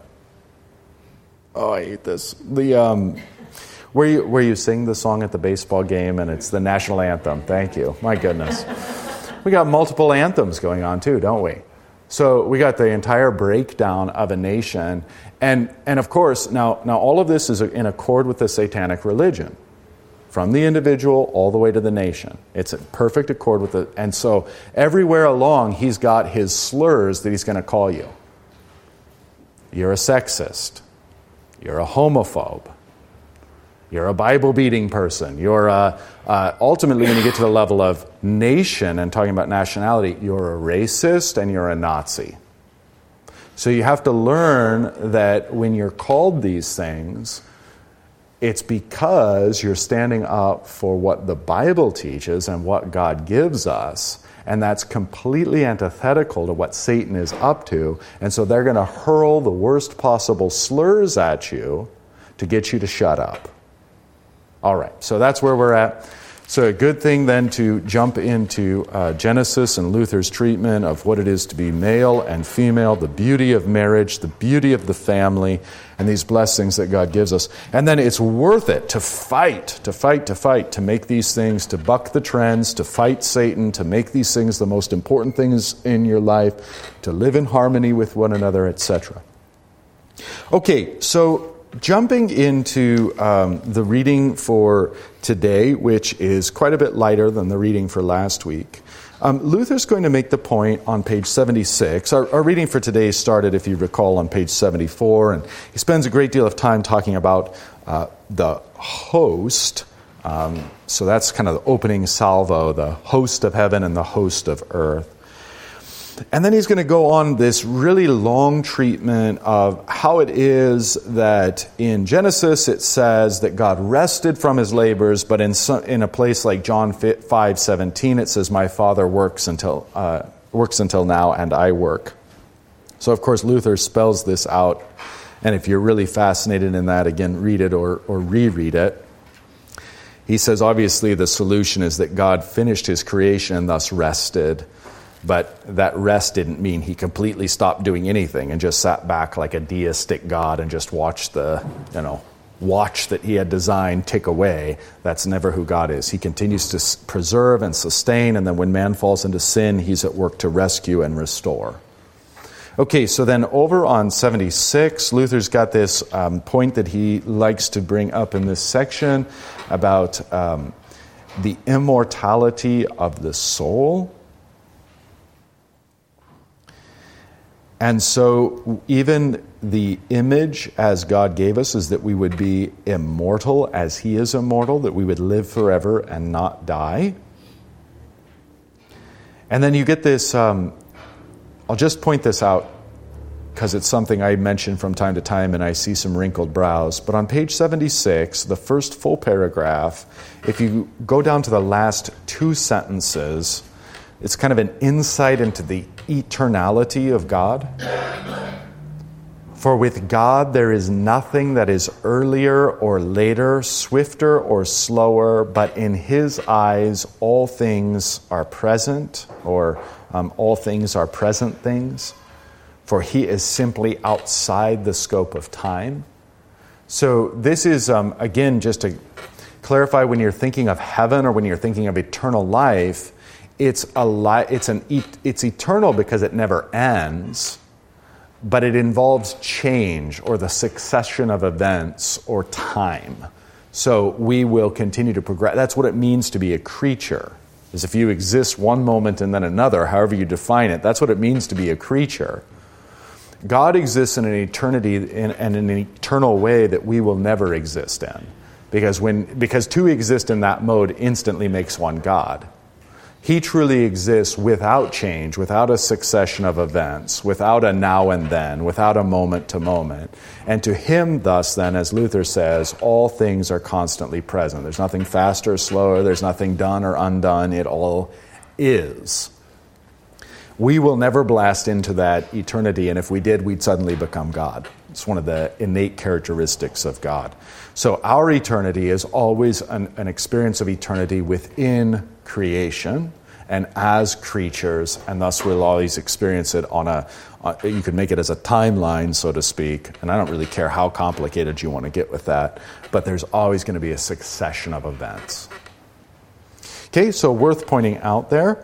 Oh, I hate this. The um, where you where you sing the song at the baseball game and it's the national anthem. Thank you. My goodness. We got multiple anthems going on too, don't we? So we got the entire breakdown of a nation. And and of course, now now all of this is in accord with the satanic religion. From the individual all the way to the nation. It's in perfect accord with it. And so everywhere along, he's got his slurs that he's going to call you. You're a sexist. You're a homophobe. You're a Bible-beating person. You're a, uh, ultimately, when you get to the level of nation and talking about nationality, you're a racist and you're a Nazi. So you have to learn that when you're called these things, it's because you're standing up for what the Bible teaches and what God gives us. And that's completely antithetical to what Satan is up to. And so they're going to hurl the worst possible slurs at you to get you to shut up. All right, so that's where we're at. So a good thing then to jump into uh, Genesis and Luther's treatment of what it is to be male and female, the beauty of marriage, the beauty of the family, and these blessings that God gives us. And then it's worth it to fight, to fight, to fight, to make these things, to buck the trends, to fight Satan, to make these things the most important things in your life, to live in harmony with one another, et cetera. Okay, so jumping into um, the reading for today, which is quite a bit lighter than the reading for last week, um, Luther's going to make the point on page seventy-six. Our, our reading for today started, if you recall, on page seventy-four, and he spends a great deal of time talking about uh, the host. Um, so that's kind of the opening salvo, the host of heaven and the host of earth. And then he's going to go on this really long treatment of how it is that in Genesis it says that God rested from his labors, but in some, in a place like John five seventeen it says, "My Father works until uh, works until now, and I work." So of course Luther spells this out, and if you're really fascinated in that, again, read it or or reread it. He says obviously the solution is that God finished his creation and thus rested. But that rest didn't mean he completely stopped doing anything and just sat back like a deistic God and just watched the, you know, watch that he had designed tick away. That's never who God is. He continues to preserve and sustain, and then when man falls into sin, he's at work to rescue and restore. Okay, so then over on seventy-six, Luther's got this um, point that he likes to bring up in this section about um, the immortality of the soul. And so even the image as God gave us is that we would be immortal as he is immortal, that we would live forever and not die. And then you get this, um, I'll just point this out because it's something I mention from time to time and I see some wrinkled brows. But on page seventy-six, the first full paragraph, if you go down to the last two sentences, it's kind of an insight into the eternality of God. For with God there is nothing that is earlier or later, swifter or slower, but in his eyes all things are present, or um, all things are present things. for he is simply outside the scope of time. So this is, um, again, just to clarify, when you're thinking of heaven or when you're thinking of eternal life, it's a li- it's an e- it's eternal because it never ends, but it involves change or the succession of events or time. So we will continue to progress. That's what it means to be a creature. Is if you exist one moment and then another, however you define it, that's what it means to be a creature. God exists in an eternity in, in an eternal way that we will never exist in. Because when because to exist in that mode instantly makes one God. He truly exists without change, without a succession of events, without a now and then, without a moment to moment. And to him, thus, then, as Luther says, all things are constantly present. There's nothing faster or slower. There's nothing done or undone. It all is. We will never blast into that eternity, and if we did, we'd suddenly become God. It's one of the innate characteristics of God. So our eternity is always an, an experience of eternity within creation and as creatures, and thus we'll always experience it on a, on, you could make it as a timeline, so to speak, and I don't really care how complicated you want to get with that, but there's always going to be a succession of events. Okay, so worth pointing out there.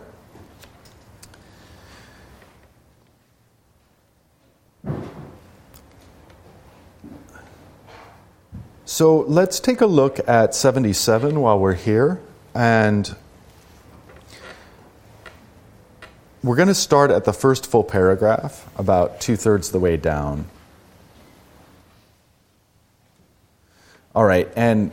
So let's take a look at seventy-seven while we're here, and we're going to start at the first full paragraph, about two-thirds of the way down. All right, and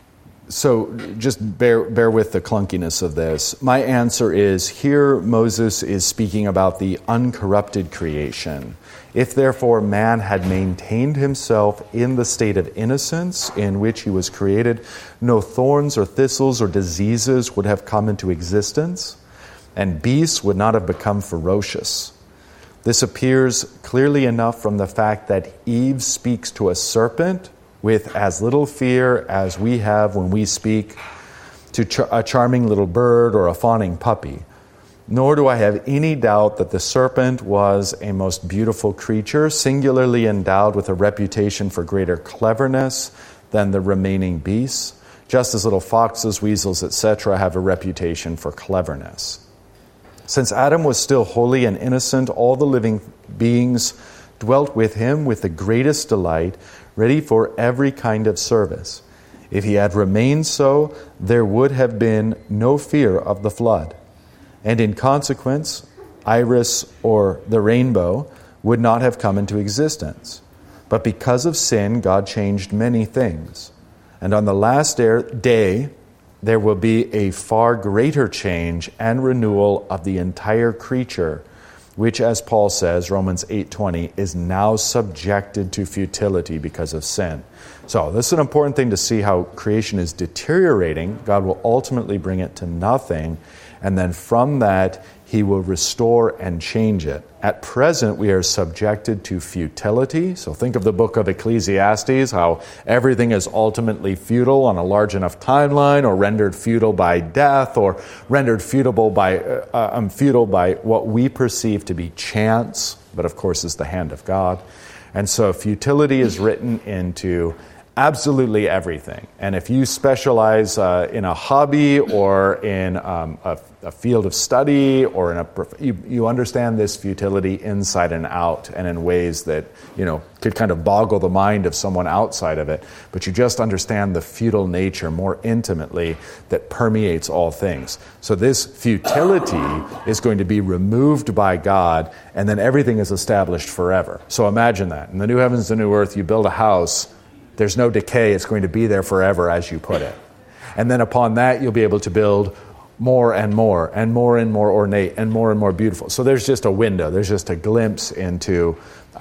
so just bear bear with the clunkiness of this. My answer is, here Moses is speaking about the uncorrupted creation. If therefore man had maintained himself in the state of innocence in which he was created, no thorns or thistles or diseases would have come into existence, and beasts would not have become ferocious. This appears clearly enough from the fact that Eve speaks to a serpent with as little fear as we have when we speak to char- a charming little bird or a fawning puppy. Nor do I have any doubt that the serpent was a most beautiful creature, singularly endowed with a reputation for greater cleverness than the remaining beasts, just as little foxes, weasels, et cetera have a reputation for cleverness. Since Adam was still holy and innocent, all the living beings dwelt with him with the greatest delight, ready for every kind of service. If he had remained so, there would have been no fear of the flood. And in consequence, Iris or the rainbow would not have come into existence. But because of sin, God changed many things. And on the last day, there will be a far greater change and renewal of the entire creature, which, as Paul says, Romans eight twenty, is now subjected to futility because of sin. So this is an important thing to see how creation is deteriorating. God will ultimately bring it to nothing. And then from that, he will restore and change it. At present, we are subjected to futility. So think of the book of Ecclesiastes, how everything is ultimately futile on a large enough timeline, or rendered futile by death, or rendered futile by, uh, um, futile by what we perceive to be chance, but of course is the hand of God. And so futility is written into absolutely everything. And if you specialize uh, in a hobby or in um, a, a field of study or in a, you, you understand this futility inside and out, and in ways that, you know, could kind of boggle the mind of someone outside of it. But you just understand the futile nature more intimately that permeates all things. So this futility is going to be removed by God, and then everything is established forever. So imagine that. In the new heavens, the new earth, you build a house. There's no decay. It's going to be there forever, as you put it. And then upon that, you'll be able to build more and more and more and more ornate and more and more beautiful. So there's just a window. There's just a glimpse into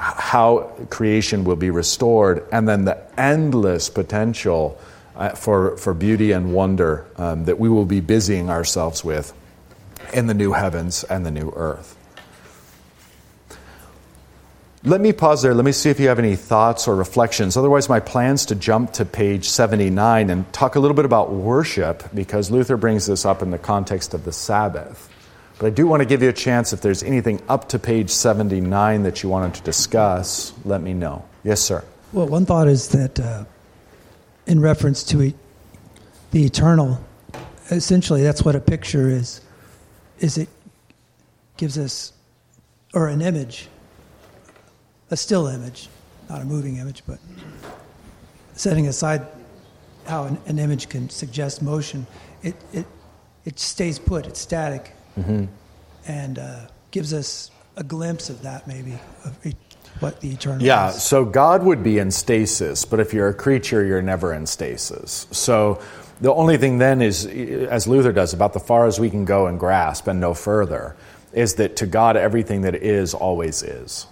how creation will be restored, and then the endless potential uh, for, for beauty and wonder um, that we will be busying ourselves with in the new heavens and the new earth. Let me pause there. Let me see if you have any thoughts or reflections. Otherwise, my plan's to jump to page seventy-nine and talk a little bit about worship, because Luther brings this up in the context of the Sabbath. But I do want to give you a chance, if there's anything up to page seventy-nine that you wanted to discuss, let me know. Yes, sir. Well, one thought is that uh, in reference to e- the eternal, essentially that's what a picture is, is it gives us, or an image, a still image, not a moving image, but setting aside how an, an image can suggest motion, it, it, it stays put, it's static, mm-hmm. and uh, gives us a glimpse of that maybe, of e- what the eternal yeah, is. So God would be in stasis, but if you're a creature, you're never in stasis. So the only thing then is, as Luther does, about the far as we can go and grasp and no further, is that to God everything that is always is.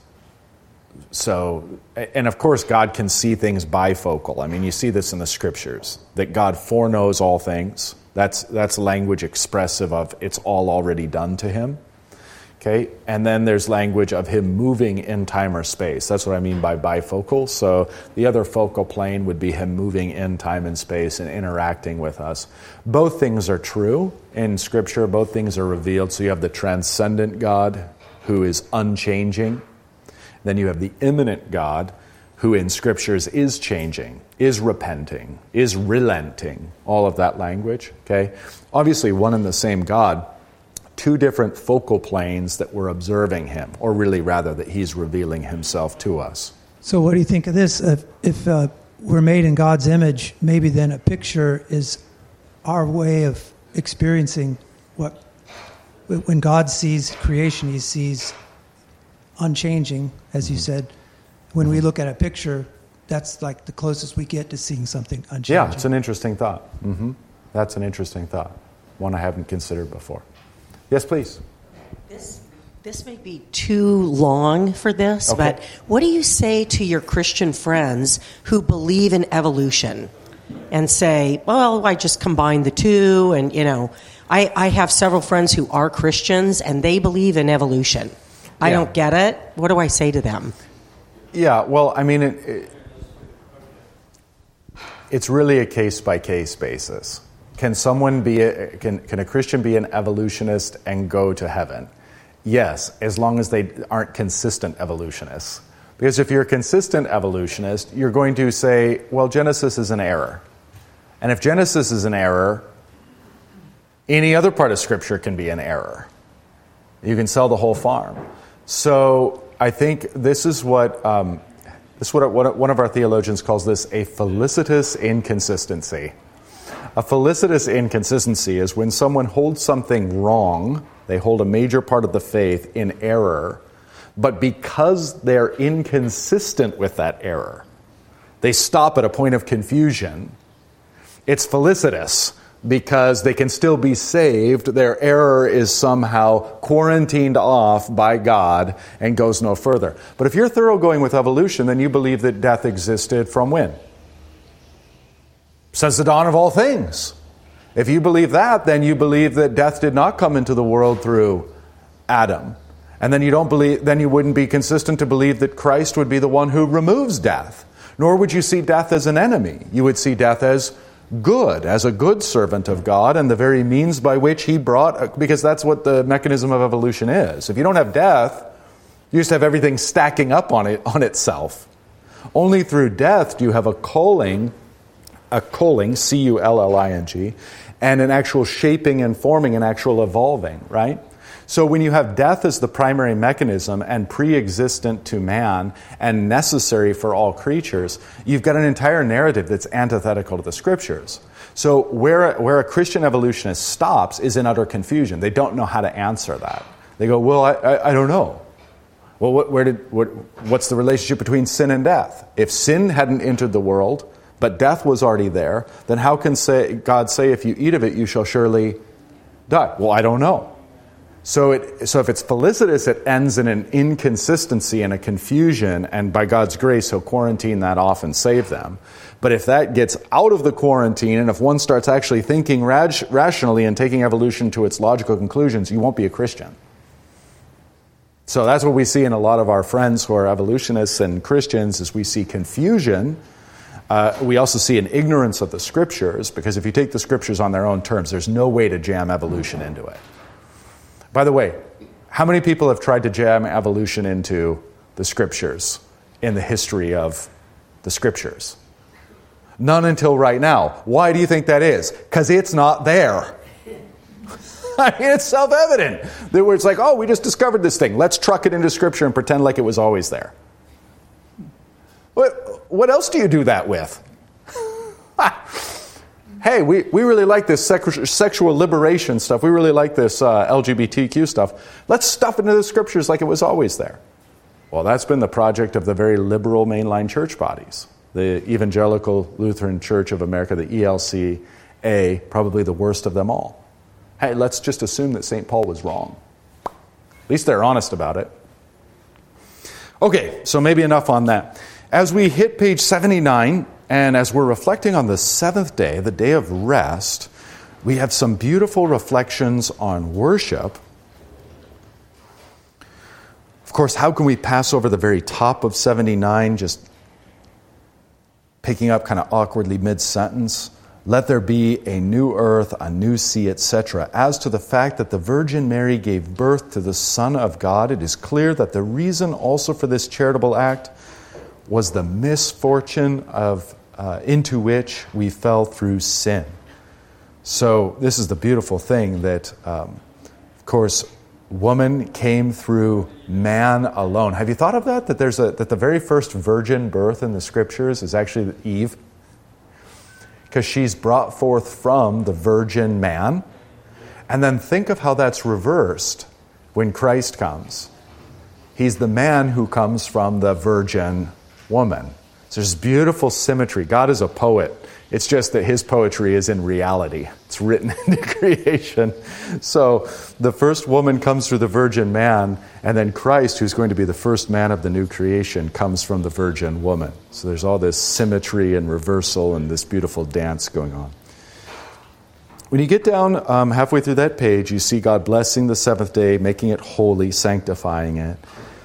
So, and of course God can see things bifocal. I mean, you see this in the scriptures, that God foreknows all things. That's that's language expressive of it's all already done to him. Okay, and then there's language of him moving in time or space. That's what I mean by bifocal. So the other focal plane would be him moving in time and space and interacting with us. Both things are true in Scripture. Both things are revealed. So you have the transcendent God who is unchanging. Then you have the immanent God who in Scriptures is changing, is repenting, is relenting. All of that language. Okay, obviously one and the same God. Two different focal planes that we're observing him, or really rather that he's revealing himself to us. So what do you think of this? If, if uh, we're made in God's image, maybe then a picture is our way of experiencing what, when God sees creation, he sees unchanging, as you said. When we look at a picture, that's like the closest we get to seeing something unchanging. Yeah, it's an interesting thought. Mm-hmm. That's an interesting thought, one I haven't considered before. Yes, please. This this may be too long for this, okay. But what do you say to your Christian friends who believe in evolution and say, well, I just combined the two, and, you know, I, I have several friends who are Christians, and they believe in evolution. I yeah. don't get it. What do I say to them? Yeah, well, I mean, it, it, it's really a case-by-case basis. Can someone be a, can can a Christian be an evolutionist and go to heaven? Yes, as long as they aren't consistent evolutionists. Because if you're a consistent evolutionist, you're going to say, well, Genesis is an error. And if Genesis is an error, any other part of Scripture can be an error. You can sell the whole farm. So I think this is what um, this is what, what one of our theologians calls this a felicitous inconsistency. A felicitous inconsistency is when someone holds something wrong, they hold a major part of the faith in error, but because they're inconsistent with that error, they stop at a point of confusion. It's felicitous because they can still be saved. Their error is somehow quarantined off by God and goes no further. But if you're thoroughgoing with evolution, then you believe that death existed from when? Since the dawn of all things. If you believe that, then you believe that death did not come into the world through Adam. And then you don't believe, then you wouldn't be consistent to believe that Christ would be the one who removes death. Nor would you see death as an enemy. You would see death as good, as a good servant of God, and the very means by which he brought, because that's what the mechanism of evolution is. If you don't have death, you just have everything stacking up on it on itself. Only through death do you have a culling a culling, C U L L I N G, and an actual shaping and forming, an actual evolving, right? So when you have death as the primary mechanism and pre-existent to man and necessary for all creatures, you've got an entire narrative that's antithetical to the Scriptures. So where, where a Christian evolutionist stops is in utter confusion. They don't know how to answer that. They go, well, I, I, I don't know. Well, what, where did what, what's the relationship between sin and death? If sin hadn't entered the world, but death was already there, then how can say, God say, if you eat of it, you shall surely die? Well, I don't know. So it, so if it's felicitous, it ends in an inconsistency and a confusion, and by God's grace, he'll quarantine that off and save them. But if that gets out of the quarantine, and if one starts actually thinking rag- rationally and taking evolution to its logical conclusions, you won't be a Christian. So that's what we see in a lot of our friends who are evolutionists and Christians, is we see confusion. Uh, we also see an ignorance of the Scriptures, because if you take the Scriptures on their own terms, there's no way to jam evolution into it. By the way, how many people have tried to jam evolution into the scriptures in the history of the scriptures? None until right now. Why do you think that is? Because it's not there. I mean, it's self-evident. That it's like, oh, we just discovered this thing. Let's truck it into Scripture and pretend like it was always there. What, what else do you do that with? Hey, we, we really like this sexu- sexual liberation stuff. We really like this uh, L G B T Q stuff. Let's stuff it into the Scriptures like it was always there. Well, that's been the project of the very liberal mainline church bodies. The Evangelical Lutheran Church of America, the E L C A, probably the worst of them all. Hey, let's just assume that Saint Paul was wrong. At least they're honest about it. Okay, so maybe enough on that. As we hit page seventy-nine, and as we're reflecting on the seventh day, the day of rest, we have some beautiful reflections on worship. Of course, how can we pass over the very top of seventy-nine, just picking up kind of awkwardly mid-sentence? Let there be a new earth, a new sea, et cetera. As to the fact that the Virgin Mary gave birth to the Son of God, it is clear that the reason also for this charitable act was the misfortune of uh, into which we fell through sin. So this is the beautiful thing that, um, of course, woman came through man alone. Have you thought of that? That there's a that the very first virgin birth in the Scriptures is actually Eve? Because she's brought forth from the virgin man. And then think of how that's reversed when Christ comes. He's the man who comes from the virgin woman. So there's beautiful symmetry. God is a poet. It's just that his poetry is in reality. It's written into creation. So the first woman comes through the virgin man, and then Christ, who's going to be the first man of the new creation, comes from the virgin woman. So there's all this symmetry and reversal and this beautiful dance going on. When you get down um, halfway through that page, you see God blessing the seventh day, making it holy, sanctifying it.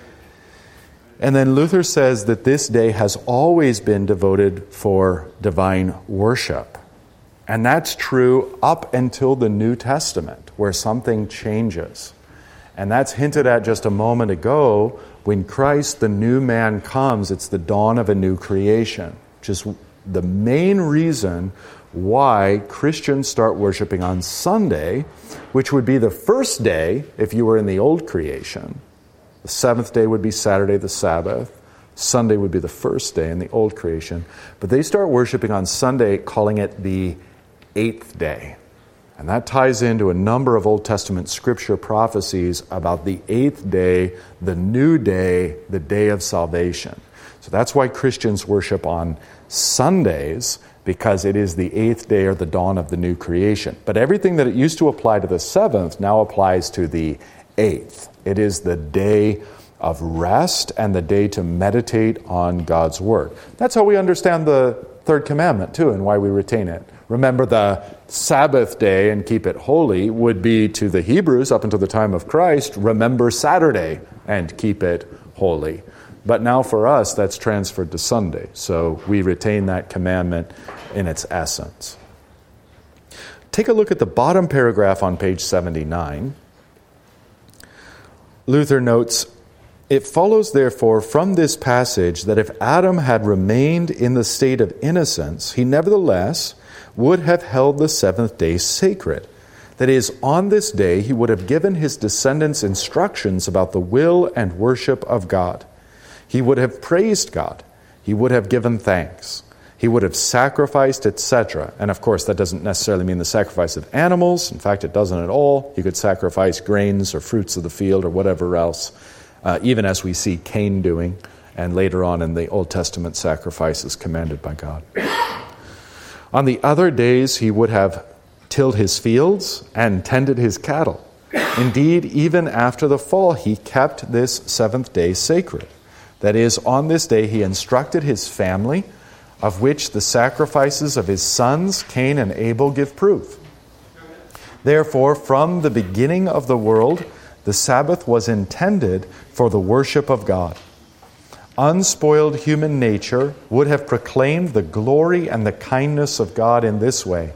And then Luther says that this day has always been devoted for divine worship. And that's true up until the New Testament, where something changes. And that's hinted at just a moment ago. When Christ, the new man, comes, it's the dawn of a new creation, which is the main reason why Christians start worshiping on Sunday, which would be the first day if you were in the old creation. The seventh day would be Saturday, the Sabbath. Sunday would be the first day in the old creation. But they start worshiping on Sunday, calling it the eighth day. And that ties into a number of Old Testament scripture prophecies about the eighth day, the new day, the day of salvation. So that's why Christians worship on Sundays, because it is the eighth day or the dawn of the new creation. But everything that it used to apply to the seventh now applies to the eighth. It is the day of rest and the day to meditate on God's Word. That's how we understand the third commandment, too, and why we retain it. Remember, the Sabbath day and keep it holy would be to the Hebrews up until the time of Christ, remember Saturday and keep it holy. But now for us, that's transferred to Sunday. So we retain that commandment in its essence. Take a look at the bottom paragraph on page seventy-nine. Luther notes, "It follows, therefore, from this passage that if Adam had remained in the state of innocence, he nevertheless would have held the seventh day sacred. That is, on this day he would have given his descendants instructions about the will and worship of God. He would have praised God. He would have given thanks. He would have sacrificed, et cetera" And of course, that doesn't necessarily mean the sacrifice of animals. In fact, it doesn't at all. You could sacrifice grains or fruits of the field or whatever else, uh, even as we see Cain doing, and later on in the Old Testament sacrifices commanded by God. On the other days, he would have tilled his fields and tended his cattle. Indeed, even after the fall, he kept this seventh day sacred. That is, on this day he instructed his family, of which the sacrifices of his sons, Cain and Abel, give proof. Therefore, from the beginning of the world, the Sabbath was intended for the worship of God. Unspoiled human nature would have proclaimed the glory and the kindness of God in this way.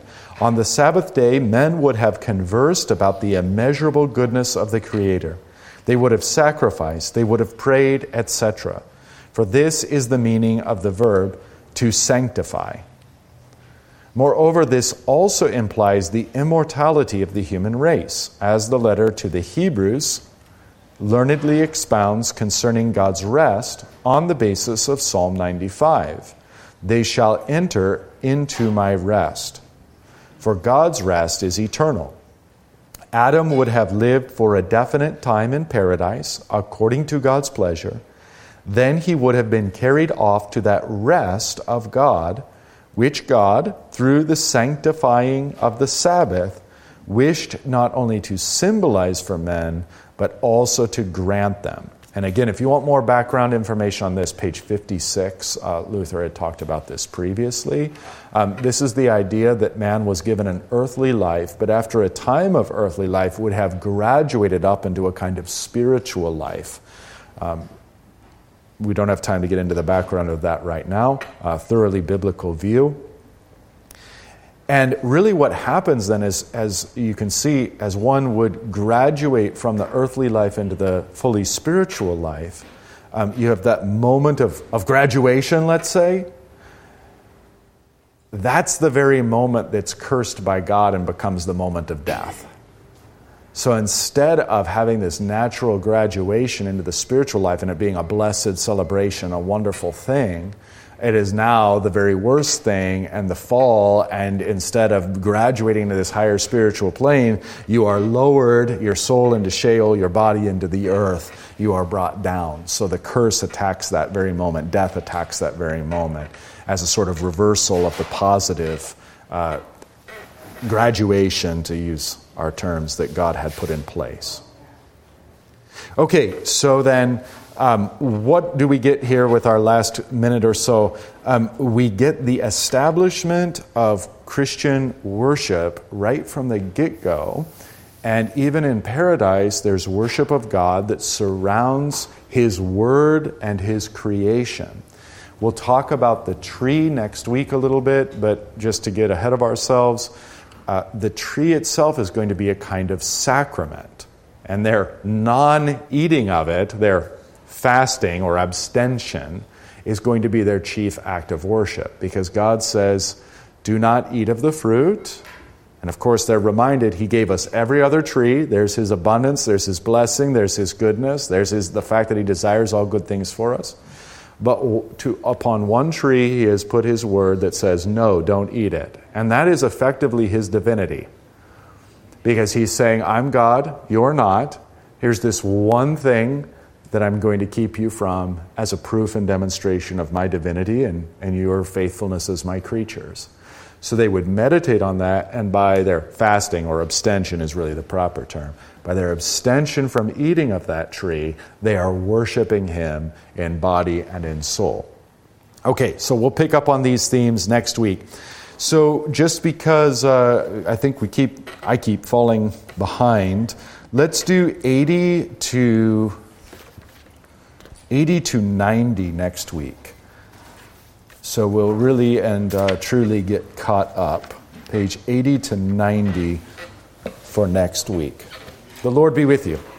On the Sabbath day, men would have conversed about the immeasurable goodness of the Creator. They would have sacrificed, they would have prayed, et cetera. For this is the meaning of the verb to sanctify. Moreover, this also implies the immortality of the human race, as the letter to the Hebrews learnedly expounds concerning God's rest on the basis of Psalm ninety-five. They shall enter into my rest. For God's rest is eternal. Adam would have lived for a definite time in paradise, according to God's pleasure. Then he would have been carried off to that rest of God, which God, through the sanctifying of the Sabbath, wished not only to symbolize for men, but also to grant them. And again, if you want more background information on this, page fifty-six, uh, Luther had talked about this previously. Um, this is the idea that man was given an earthly life, but after a time of earthly life would have graduated up into a kind of spiritual life. Um, we don't have time to get into the background of that right now. A thoroughly biblical view. And really what happens then is, as you can see, as one would graduate from the earthly life into the fully spiritual life, um, you have that moment of, of graduation, let's say. That's the very moment that's cursed by God and becomes the moment of death. So instead of having this natural graduation into the spiritual life and it being a blessed celebration, a wonderful thing, it is now the very worst thing and the fall, and instead of graduating to this higher spiritual plane, you are lowered, your soul into Sheol, your body into the earth. You are brought down. So the curse attacks that very moment. Death attacks that very moment as a sort of reversal of the positive uh, graduation, to use our terms, that God had put in place. Okay, so then Um, what do we get here with our last minute or so? Um, we get the establishment of Christian worship right from the get-go. And even in paradise, there's worship of God that surrounds His Word and His creation. We'll talk about the tree next week a little bit, but just to get ahead of ourselves, uh, the tree itself is going to be a kind of sacrament. And their non-eating of it, their fasting or abstention, is going to be their chief act of worship, because God says, do not eat of the fruit. And of course, they're reminded He gave us every other tree. There's His abundance, there's His blessing, there's His goodness, there's his, the fact that He desires all good things for us. But to, upon one tree, He has put His word that says, no, don't eat it. And that is effectively His divinity, because He's saying, I'm God, you're not. Here's this one thing that I'm going to keep you from as a proof and demonstration of my divinity and, and your faithfulness as my creatures. So they would meditate on that, and by their fasting, or abstention is really the proper term, by their abstention from eating of that tree, they are worshiping Him in body and in soul. Okay, so we'll pick up on these themes next week. So just because uh, I think we keep, I keep falling behind, let's do eighty to eighty to ninety next week. So we'll really and uh, truly get caught up. Page eighty to ninety for next week. The Lord be with you.